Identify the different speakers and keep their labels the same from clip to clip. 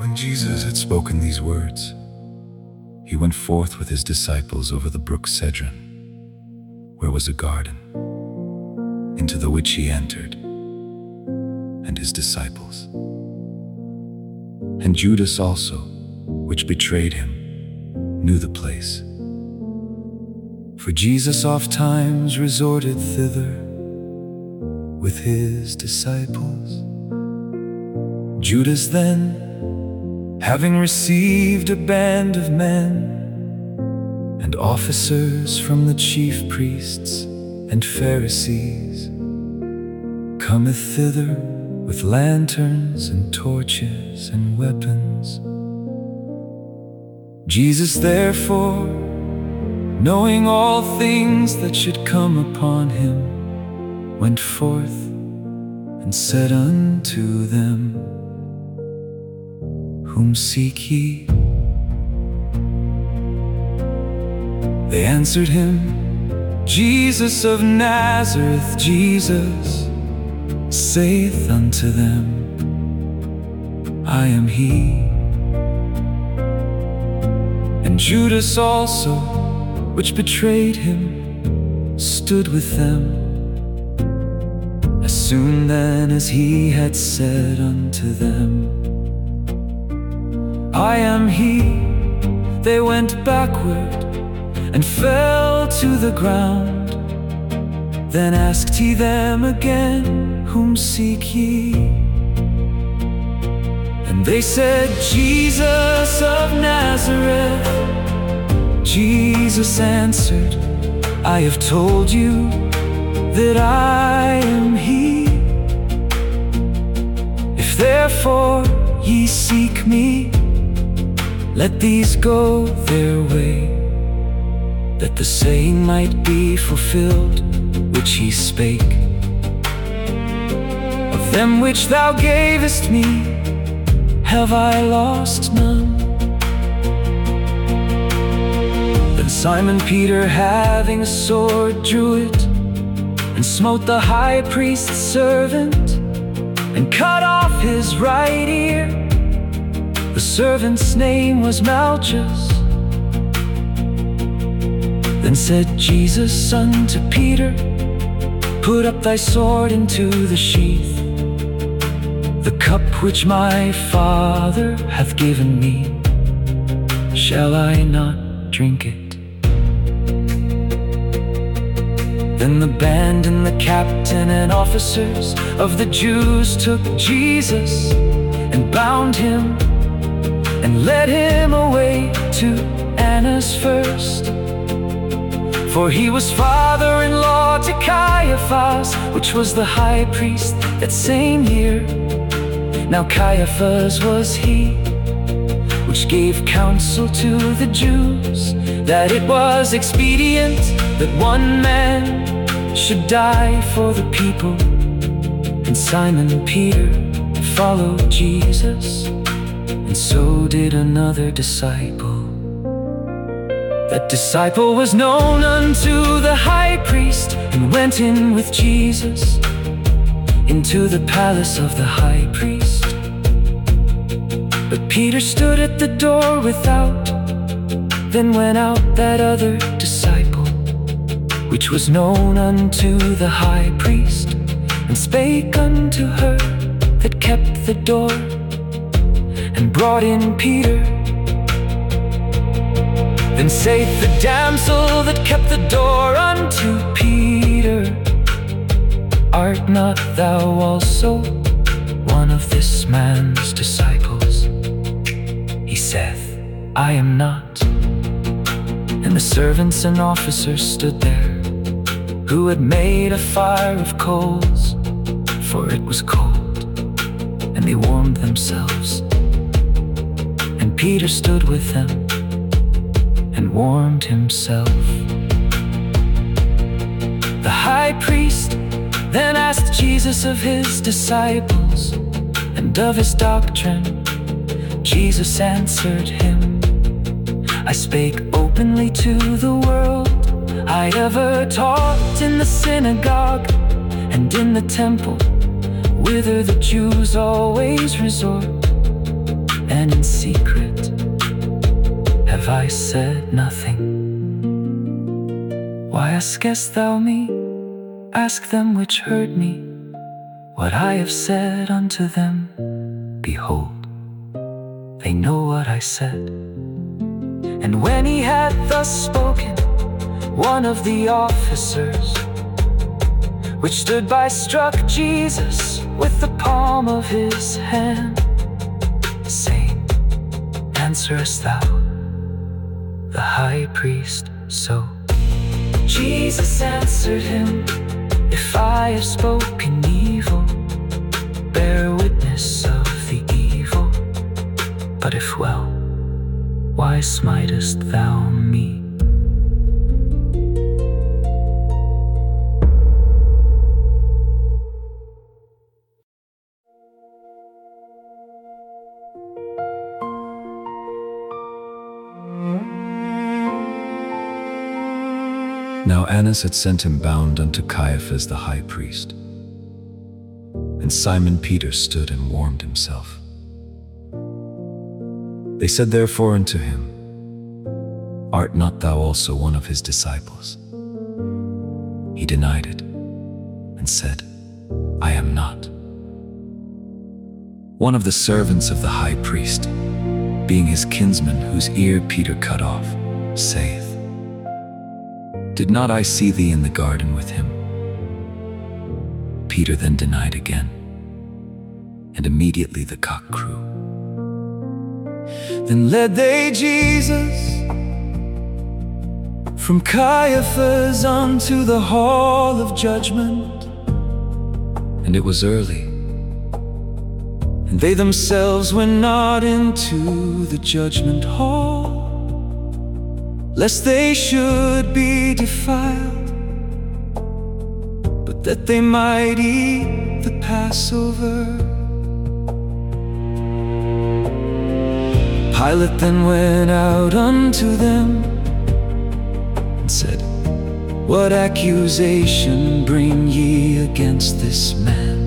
Speaker 1: When Jesus had spoken these words, he went forth with his disciples over the brook Cedron, where was a garden, into the which he entered, and his disciples. And Judas also, which betrayed him, knew the place. For Jesus ofttimes resorted thither with his disciples. Judas then, having received a band of men and officers from the chief priests and Pharisees, cometh thither with lanterns and torches and weapons. Jesus therefore, knowing all things that should come upon him, went forth and said unto them, Whom seek ye? They answered him, Jesus of Nazareth. Jesus saith unto them, I am he. And Judas also, which betrayed him, stood with them. As soon then as he had said unto them, I am he, they went backward and fell to the ground. Then asked he them again, Whom seek ye? And they said, Jesus of Nazareth. Jesus answered, I have told you that I am he. If therefore ye seek me, let these go their way, that the saying might be fulfilled which he spake. Of them which thou gavest me, have I lost none. Then Simon Peter, having a sword, drew it, and smote the high priest's servant, and cut off his right ear. The servant's name was Malchus. Then said Jesus unto Peter, Put up thy sword into the sheath. The cup which my Father hath given me, shall I not drink it? Then the band and the captain and officers of the Jews took Jesus and bound him and led him away to Annas first. For he was father-in-law to Caiaphas, which was the high priest that same year. Now Caiaphas was he which gave counsel to the Jews, that it was expedient that one man should die for the people. And Simon Peter followed Jesus, and so did another disciple. That disciple was known unto the high priest, and went in with Jesus into the palace of the high priest. But Peter stood at the door without. Then went out that other disciple, which was known unto the high priest, and spake unto her that kept the door, and brought in Peter. Then saith the damsel that kept the door unto Peter, Art not thou also one of this man's disciples? He saith, I am not. And the servants and officers stood there, who had made a fire of coals, for it was cold, and they warmed themselves. And Peter stood with them, and warmed himself. The high priest then asked Jesus of his disciples, and of his doctrine. Jesus answered him, I spake openly to the world. I ever taught in the synagogue, and in the temple, whither the Jews always resort. then in secret have I said nothing. Why askest thou me? Ask them which heard me, what I have said unto them. Behold, they know what I said. And when he had thus spoken, one of the officers which stood by struck Jesus with the palm of his hand, saying, Answerest thou the high priest so? Jesus answered him, If I have spoken evil, bear witness of the evil. But if well, why smitest thou me?
Speaker 2: Now Annas had sent him bound unto Caiaphas the high priest. And Simon Peter stood and warmed himself. They said therefore unto him, Art not thou also one of his disciples? He denied it, and said, I am not. One of the servants of the high priest, being his kinsman whose ear Peter cut off, saith, Did not I see thee in the garden with him? Peter then denied again, and immediately the cock crew. Then led they Jesus from Caiaphas unto the hall of judgment. And it was early, and they themselves went not into the judgment hall, lest they should be defiled, but that they might eat the Passover. Pilate then went out unto them and said, What accusation bring ye against this man?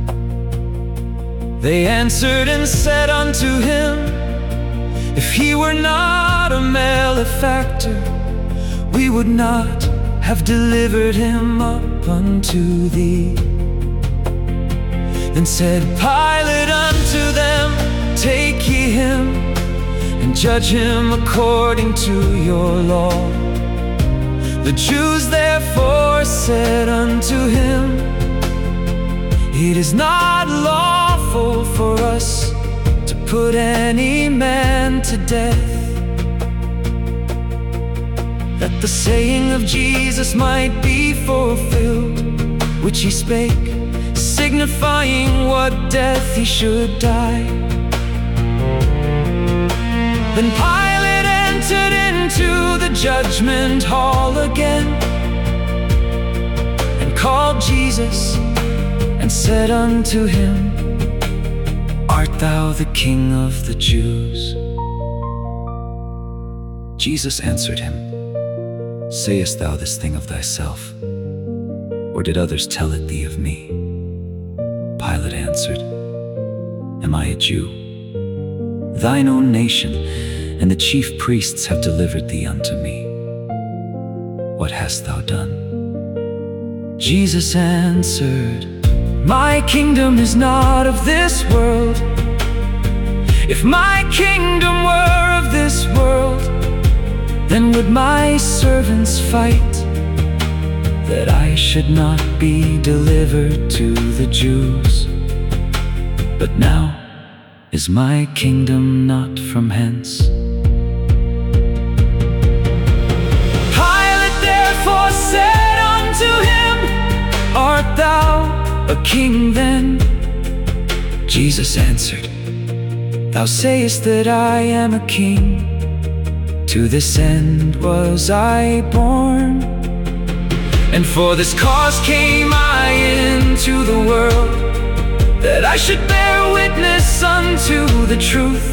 Speaker 2: They answered and said unto him, If he were not a malefactor, we would not have delivered him up unto thee. Then said Pilate unto them, Take ye him, and judge him according to your law. The Jews therefore said unto him, It is not lawful for us to put any man to death, that the saying of Jesus might be fulfilled, which he spake, signifying what death he should die. Then Pilate entered into the judgment hall again, and called Jesus, and said unto him, Art thou the King of the Jews? Jesus answered him, Sayest thou this thing of thyself, or did others tell it thee of me? Pilate answered, Am I a Jew? Thine own nation and the chief priests have delivered thee unto me. What hast thou done? Jesus answered, My kingdom is not of this world. If my kingdom were of this world, then would my servants fight, that I should not be delivered to the Jews. But now is my kingdom not from hence. Pilate therefore said unto him, Art thou a king then? Jesus answered, Thou sayest that I am a king. To this end was I born, and for this cause came I into the world, that I should bear witness unto the truth.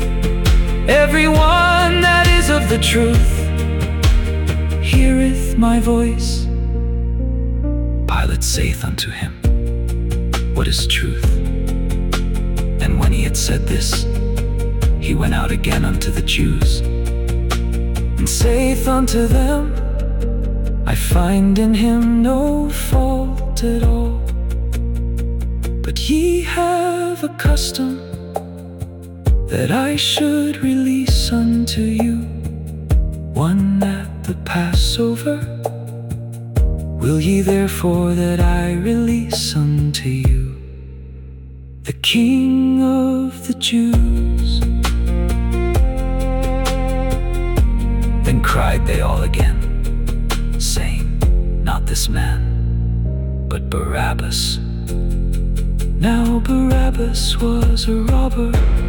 Speaker 2: Everyone that is of the truth heareth my voice. Pilate saith unto him, What is truth? And when he had said this, he went out again unto the Jews,
Speaker 1: and saith unto them, I find in him no fault at all. But ye have a custom that I should release unto you, one at the Passover. Will ye therefore that I release unto you the King of the Jews?
Speaker 2: Then cried they all again, saying, Not this man, but Barabbas.
Speaker 1: Now Barabbas was a robber,